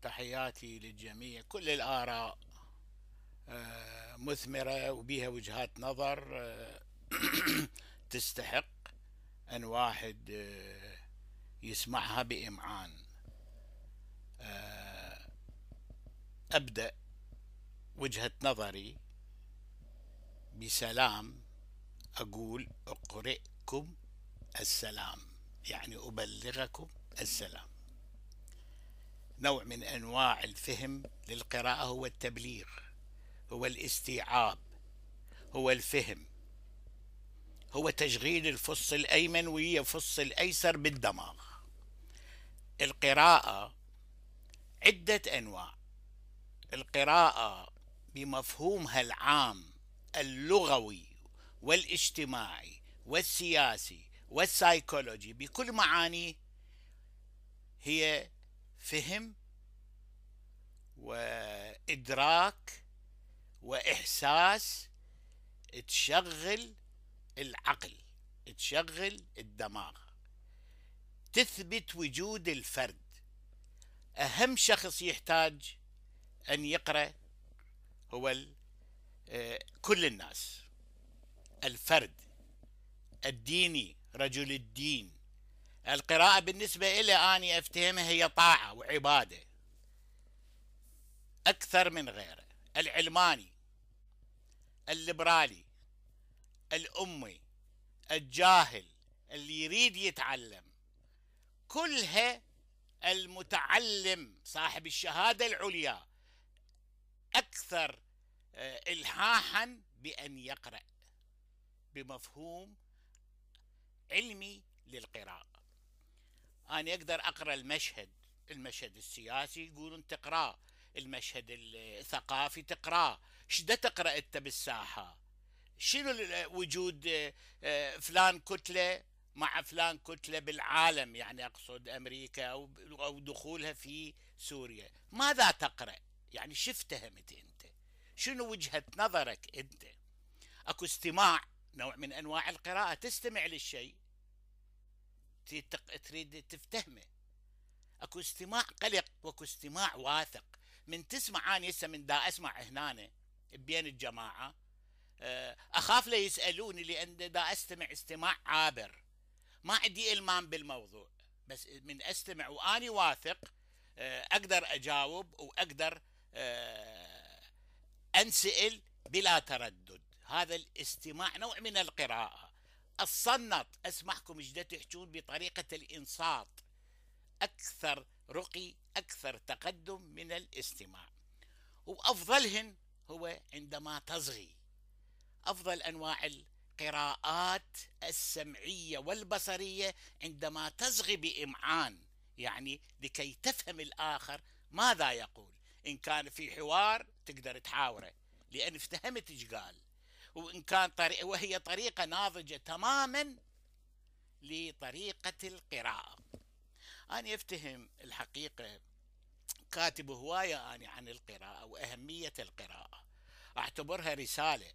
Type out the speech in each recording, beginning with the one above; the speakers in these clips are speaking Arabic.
تحياتي للجميع. كل الآراء مثمرة وبيها وجهات نظر تستحق أن واحد يسمعها بإمعان. أبدأ وجهة نظري بسلام، أقول أقرئكم السلام، يعني أبلغكم السلام. نوع من أنواع الفهم للقراءة هو التبليغ، هو الاستيعاب، هو الفهم، هو تشغيل الفص الأيمن وهي الفص الأيسر بالدماغ. القراءة عدة أنواع. القراءة بمفهومها العام اللغوي والاجتماعي والسياسي والسايكولوجي بكل معانيه هي فهم وإدراك وإحساس، تشغل العقل، تشغل الدماغ، تثبت وجود الفرد. أهم شخص يحتاج أن يقرأ هو كل الناس، الفرد الديني، رجل الدين. القراءة بالنسبة إلي أنا أفتهمها هي طاعة وعبادة أكثر من غيره. العلماني، الليبرالي، الأمي، الجاهل، اللي يريد يتعلم، كلها المتعلم صاحب الشهادة العليا أكثر إلحاحا بأن يقرأ بمفهوم علمي للقراءة. أنا أقدر أقرأ المشهد السياسي يقولون تقرأ، المشهد الثقافي تقرأ. شدا تقرأ أنت بالساحة؟ شنو وجود فلان كتلة مع فلان كتلة بالعالم، يعني أقصد أمريكا أو دخولها في سوريا؟ ماذا تقرأ؟ يعني شو افتهمت أنت؟ شنو وجهة نظرك أنت؟ أكو استماع، نوع من أنواع القراءة، تستمع للشيء تريد تفتهمه. أكو استماع قلق واكو استماع واثق. من تسمع، أنا هسه من دا أسمع هنا بين الجماعة أخاف لا يسألوني، لأن دا أستمع استماع عابر، ما عندي إلمام بالموضوع، بس من أستمع وأني واثق أقدر أجاوب وأقدر أنسأل بلا تردد. هذا الاستماع نوع من القراءة. الصنت، أسمعكم جدا تحجون بطريقة الإنصات، أكثر رقي، أكثر تقدم من الاستماع. وأفضلهن هو عندما تصغي. أفضل أنواع القراءات السمعية والبصرية عندما تصغي بإمعان، يعني لكي تفهم الآخر ماذا يقول. إن كان في حوار تقدر تحاوره لأن افتهمت إيش قال، وإن كان وهي طريقة ناضجة تماما لطريقة القراءة. أنا أفتهم الحقيقة كاتب هواية أنا عن القراءة وأهمية القراءة، أعتبرها رسالة،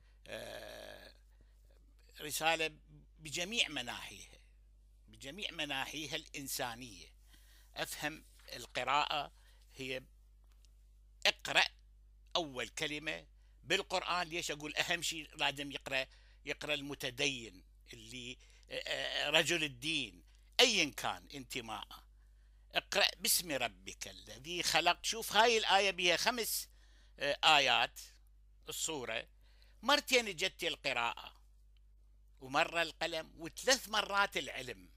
رسالة بجميع مناحيها، بجميع مناحيها الإنسانية. أفهم القراءة هي اقرأ أول كلمة بالقرآن. ليش أقول أهم شيء لازم يقرأ المتدين، اللي رجل الدين أيا كان انتماءه. اقرأ باسم ربك الذي خلق. شوف هاي الآية بها 5 آيات الصورة، مرتين جت القراءة ومرة القلم و3 مرات العلم،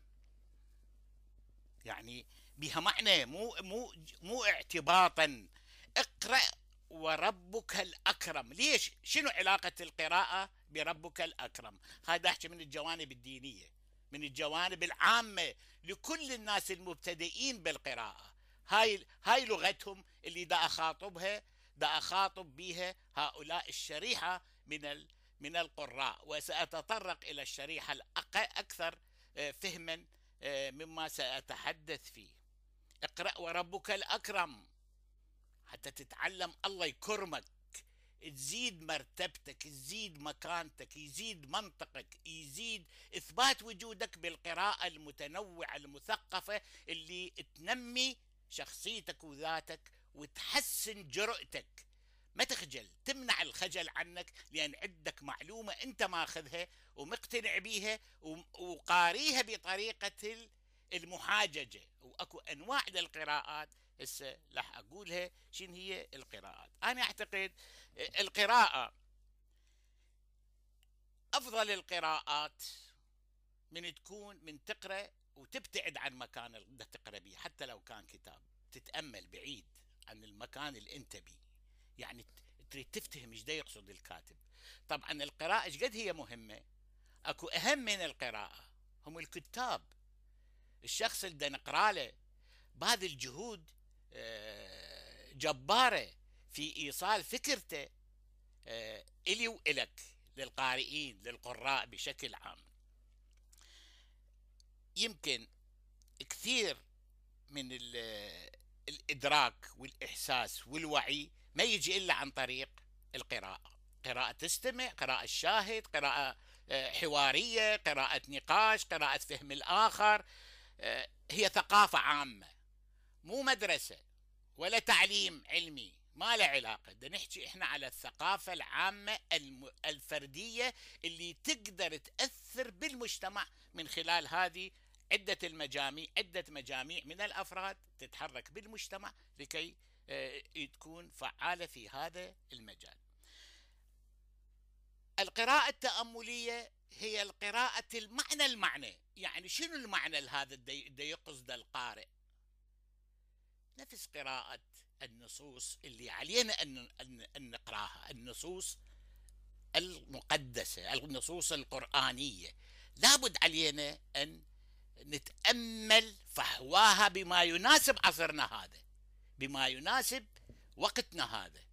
يعني بها معنى مو اعتباطا. اقرأ وربك الأكرم. ليش؟ شنو علاقة القراءة بربك الأكرم؟ هذا أحكي من الجوانب الدينية، من الجوانب العامة لكل الناس المبتدئين بالقراءة. هاي لغتهم اللي دا أخاطب بها هؤلاء الشريحة من القراء، وسأتطرق إلى الشريحة الأكثر فهما مما سأتحدث فيه. اقرأ وربك الأكرم حتى تتعلم الله يكرمك، تزيد مرتبتك، تزيد مكانتك، يزيد منطقك، يزيد إثبات وجودك بالقراءة المتنوعة المثقفة اللي تنمي شخصيتك وذاتك وتحسن جرأتك. ما تخجل، تمنع الخجل عنك، لأن عندك معلومة أنت ماخذها ومقتنع بيها وقاريها بطريقة المحاججة. وأكو أنواع للقراءات هسه راح أقولها شنو هي القراءات. أنا أعتقد القراءة، أفضل القراءات من تكون من تقرأ وتبتعد عن مكان اللي تقرأ به، حتى لو كان كتاب تتأمل بعيد عن المكان اللي أنت بيه، يعني تريد تفتهم ايش دا يقصد الكاتب. طبعا القراءة ايش قد هي مهمة. اكو اهم من القراءة هم الكتاب. الشخص اللي دا نقرا له باذل جهود جبارة في ايصال فكرته الي والك، للقارئين للقراء بشكل عام. يمكن كثير من الادراك والاحساس والوعي ما يجي الا عن طريق القراءة. قراءة تستمع، قراءة شاهد، قراءة حوارية، قراءة نقاش، قراءة فهم الآخر. هي ثقافة عامة، مو مدرسة ولا تعليم علمي، ما له علاقة. بدنا نحكي احنا على الثقافة العامة الفردية اللي تقدر تأثر بالمجتمع من خلال هذه عدة مجاميع من الأفراد تتحرك بالمجتمع لكي تكون فعالة في هذا المجال. القراءة التأملية هي القراءة المعنى، يعني شنو المعنى هذا اللي يقصد القارئ. نفس قراءة النصوص اللي علينا أن نقراها، النصوص المقدسة، النصوص القرآنية، لابد علينا أن نتأمل فحواها بما يناسب عصرنا هذا، بما يناسب وقتنا هذا.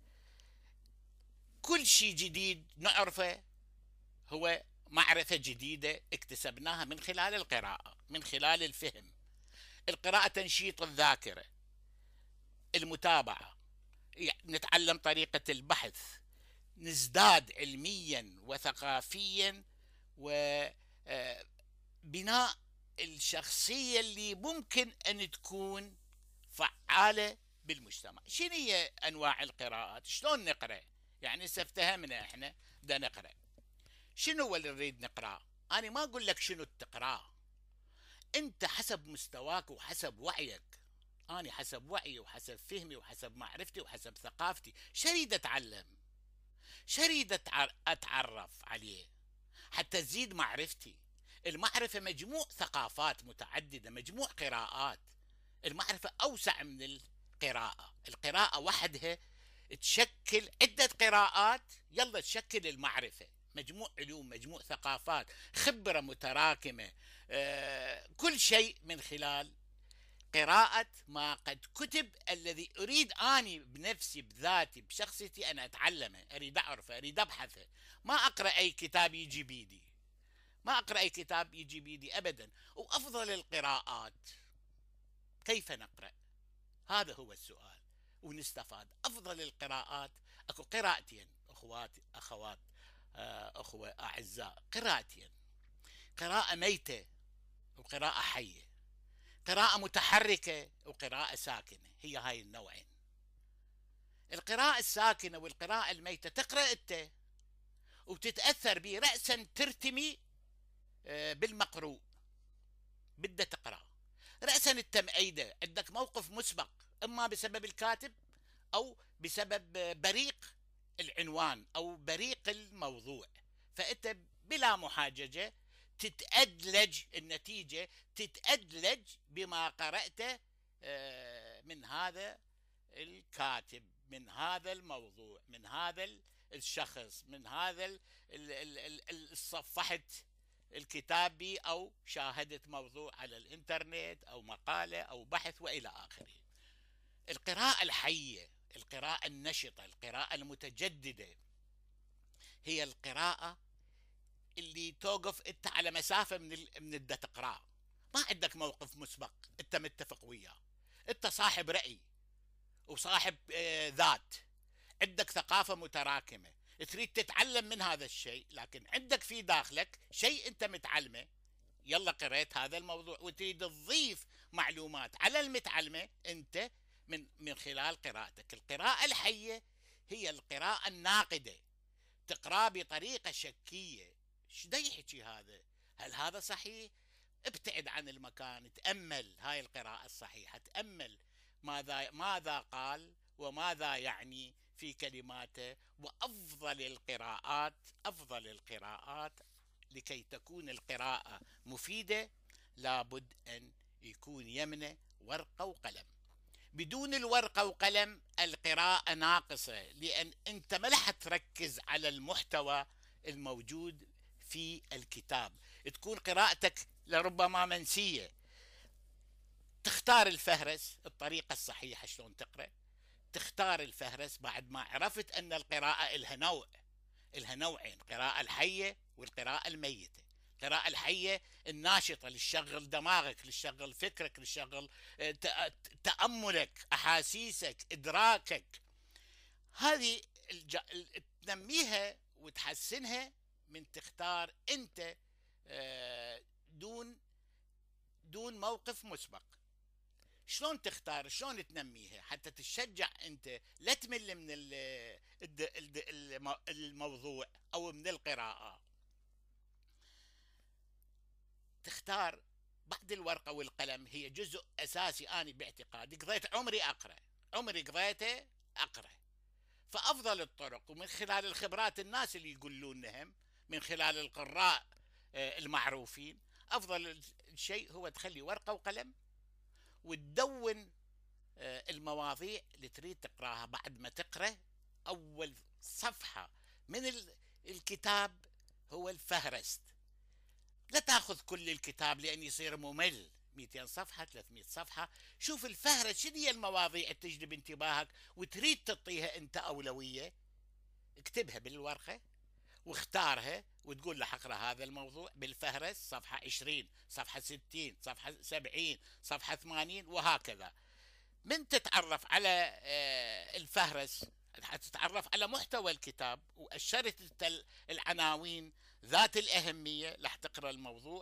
كل شيء جديد نعرفه هو معرفة جديدة اكتسبناها من خلال القراءة، من خلال الفهم. القراءة تنشيط الذاكرة، المتابعة، نتعلم طريقة البحث، نزداد علميا وثقافيا، وبناء الشخصية اللي ممكن أن تكون فعالة بالمجتمع. شنو هي أنواع القراءات؟ شلون نقرأ؟ يعني سفتهمنا احنا دا نقرأ، شنو هو اللي نريد نقرأ؟ أنا ما أقول لك شنو تقرأ، أنت حسب مستواك وحسب وعيك. أنا حسب وعي وحسب فهمي وحسب معرفتي وحسب ثقافتي شريد أتعلم، شريد أتعرف عليه حتى تزيد معرفتي. المعرفة مجموع ثقافات متعددة، مجموع قراءات. المعرفة أوسع من القراءة. القراءة وحدها تشكل عدة قراءات، يلا تشكل المعرفة، مجموع علوم، مجموع ثقافات، خبرة متراكمة، كل شيء من خلال قراءة ما قد كتب، الذي أريد أني بنفسي بذاتي بشخصيتي أنا أتعلمه، أريد أعرفه، أريد أبحثه. ما أقرأ أي كتاب يجي بيدي، ما أقرأ أي كتاب يجي بيدي أبدا. وأفضل القراءات كيف نقرأ؟ هذا هو السؤال ونستفاد. أفضل القراءات أكو قراءتين أخوات أخوة أعزاء، قراءتين: قراءة ميتة وقراءة حية، قراءة متحركة وقراءة ساكنة. هي هاي النوعين. القراءة الساكنة والقراءة الميتة تقرأ أنت وتتأثر به، رأسا ترتمي بالمقروء، بدأ تقرأ رأسا أنت مأيدة، عندك موقف مسبق، إما بسبب الكاتب أو بسبب بريق العنوان أو بريق الموضوع، فأنت بلا محاججة تتأدلج، النتيجة تتأدلج بما قرأته من هذا الكاتب، من هذا الموضوع، من هذا الشخص، من هذا الصفحة الكتابي أو شاهدت موضوع على الإنترنت أو مقالة أو بحث وإلى آخره. القراءة الحية، القراءة النشطة، القراءة المتجددة هي القراءة اللي توقف انت على مسافة من الدا تقرأ، ما عندك موقف مسبق انت متفق وياه، انت صاحب رأي وصاحب ذات، عندك ثقافة متراكمة تريد تتعلم من هذا الشيء، لكن عندك في داخلك شيء انت متعلمه، يلا قرأت هذا الموضوع وتريد تضيف معلومات على المتعلمة أنت من خلال قراءتك. القراءة الحية هي القراءة الناقدة، تقرأ بطريقة شكية. ايش دا يحكي هذا؟ هل هذا صحيح؟ ابتعد عن المكان، تأمل هاي القراءة الصحيحة، تأمل ماذا قال وماذا يعني في كلماته. وأفضل القراءات، أفضل القراءات لكي تكون القراءة مفيدة لابد أن يكون يمنه ورقة وقلم. بدون الورقة وقلم القراءة ناقصة، لأن أنت ما رح تركز على المحتوى الموجود في الكتاب، تكون قراءتك لربما منسية. تختار الفهرس، الطريقة الصحيحة شلون تقرأ، تختار الفهرس بعد ما عرفت أن القراءة إلها نوعين، القراءة الحية والقراءة الميتة. القراءة الحية الناشطة اللي تشغل دماغك، اللي تشغل فكرك، اللي تشغل تأملك، أحاسيسك، إدراكك. هذه تنميها وتحسنها من تختار أنت دون موقف مسبق. شلون تختار، شلون تنميها حتى تشجع أنت لا تمل من الموضوع أو من القراءة. تختار بعد الورقة والقلم، هي جزء أساسي. أنا باعتقادي قضيت عمري أقرأ، عمري قضيته أقرأ. فأفضل الطرق، ومن خلال الخبرات الناس اللي يقولونهم، من خلال القراء المعروفين، أفضل شيء هو تخلي ورقة وقلم وتدون المواضيع اللي تريد تقراها. بعد ما تقرأ أول صفحة من الكتاب هو الفهرست. لا تأخذ كل الكتاب لأن يصير ممل، 200 صفحة 300 صفحة. شوف الفهرست، شنو هي المواضيع اللي تجذب انتباهك وتريد تعطيها أنت أولوية، اكتبها بالورقة واختارها وتقول له اقرا هذا الموضوع بالفهرس، صفحة 20، صفحة 60، صفحة 70، صفحة 80، وهكذا. من تتعرف على الفهرس تتعرف على محتوى الكتاب وأشرت العناوين ذات الأهمية، راح تقرأ الموضوع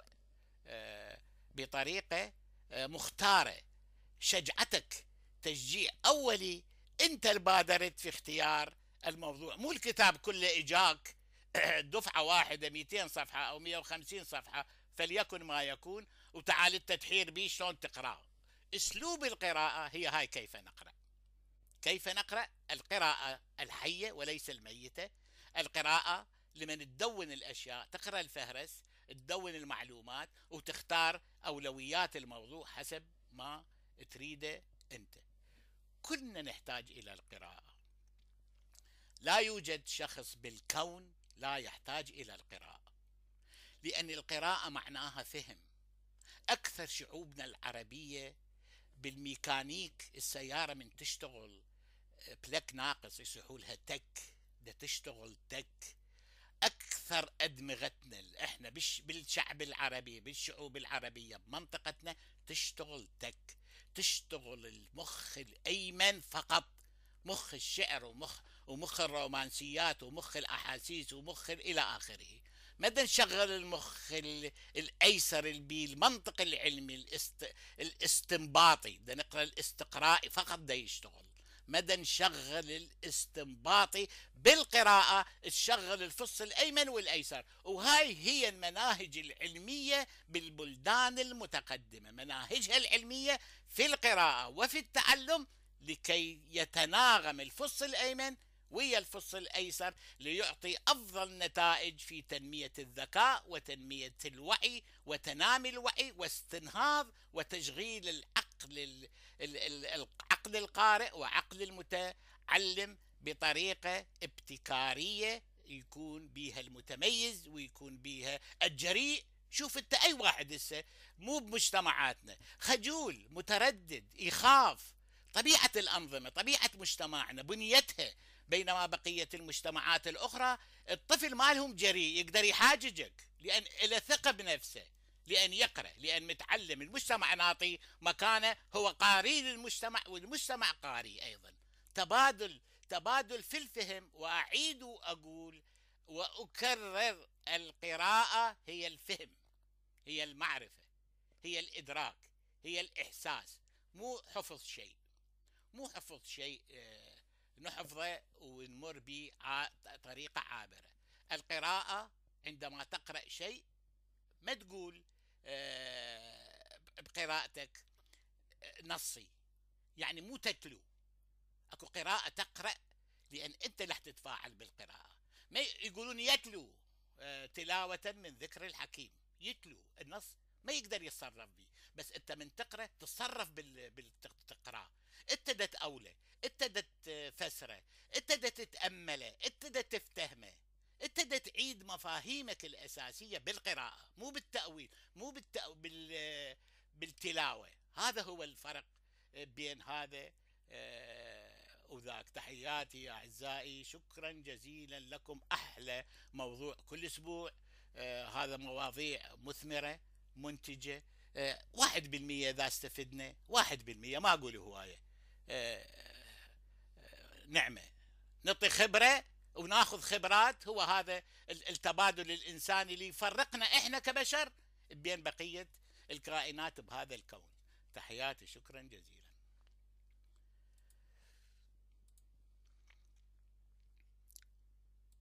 بطريقة مختارة. شجعتك تشجيع أولي، أنت البادرت في اختيار الموضوع، مو الكتاب كله إجاك دفعة واحدة 200 صفحة أو 150 صفحة فليكن ما يكون، وتعال التدحير بيه شلون تقرأ. أسلوب القراءة هي هاي، كيف نقرأ. كيف نقرأ القراءة الحية وليس الميتة. القراءة لمن تدون الأشياء، تقرأ الفهرس، تدون المعلومات وتختار أولويات الموضوع حسب ما تريده أنت. كلنا نحتاج إلى القراءة، لا يوجد شخص بالكون لا يحتاج إلى القراءة، لأن القراءة معناها فهم. أكثر شعوبنا العربية بالميكانيك، السيارة من تشتغل بلك ناقص يصيحوا لها تك، ده تشتغل تك. أكثر أدمغتنا إحنا بالشعب العربي، بالشعوب العربية بمنطقتنا تشتغل تك، تشتغل المخ الأيمن فقط، مخ الشعر ومخ الرومانسيات ومخ الأحاسيس ومخ إلى آخره. مدى نشغل المخ الأيسر بالمنطق العلمي الاستنباطي، ده نقرأ الاستقرائي فقط ده يشتغل. مدى نشغل الاستنباطي بالقراءة، تشغل الفص الأيمن والأيسر. وهاي هي المناهج العلمية بالبلدان المتقدمة، مناهجها العلمية في القراءة وفي التعلم، لكي يتناغم الفص الأيمن ويا الفص الأيسر ليعطي أفضل نتائج في تنمية الذكاء وتنمية الوعي وتنامي الوعي واستنهاض وتشغيل العقل القارئ وعقل المتعلم بطريقة ابتكارية يكون بها المتميز ويكون بها الجريء. شوف انت اي واحد هسه مو بمجتمعاتنا خجول متردد يخاف، طبيعة الأنظمة، طبيعة مجتمعنا، بنيتها، بينما بقية المجتمعات الأخرى الطفل مالهم جريء، يقدر يحاججك لأن له ثقة بنفسه، لأن يقرأ، لأن متعلم. المجتمع نعطي مكانه، هو قاري للمجتمع والمجتمع قاري أيضا. تبادل في الفهم. وأعيد وأقول وأكرر، القراءة هي الفهم، هي المعرفة، هي الإدراك، هي الإحساس، مو حفظ شيء، مو حفظ شيء نحفظه ونمر به طريقة عابرة. القراءة عندما تقرأ شيء ما تقول بقراءتك نصي، يعني مو تتلو. اكو قراءة تقرأ لأن أنت اللي تتفاعل بالقراءة. ما يقولون يتلو تلاوة من ذكر الحكيم، يتلو النص ما يقدر يتصرف به، بس أنت من تقرأ تتصرف بالتقرأ. أنت دا تأوله، أنت دا تفسره، أنت دا تتأمله، أنت دا تفتهمه، أنت دا تعيد مفاهيمك الأساسية بالقراءة، مو بالتأويل، مو بالتلاوة. هذا هو الفرق بين هذا وذاك. تحياتي يا أعزائي، شكرا جزيلا لكم. أحلى موضوع كل أسبوع. هذا مواضيع مثمرة منتجة. 1% إذا استفدنا، 1% ما أقول هواية، نعمة. نعطي خبرة وناخذ خبرات، هو هذا التبادل الإنساني اللي يفرقنا إحنا كبشر بين بقية الكائنات بهذا الكون. تحياتي، شكرا جزيلا.